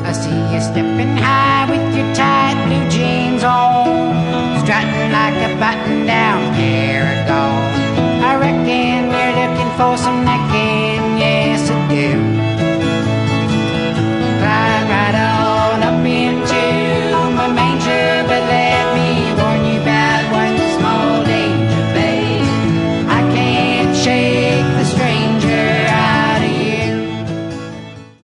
I see you stepping high with your tight blue jeans on.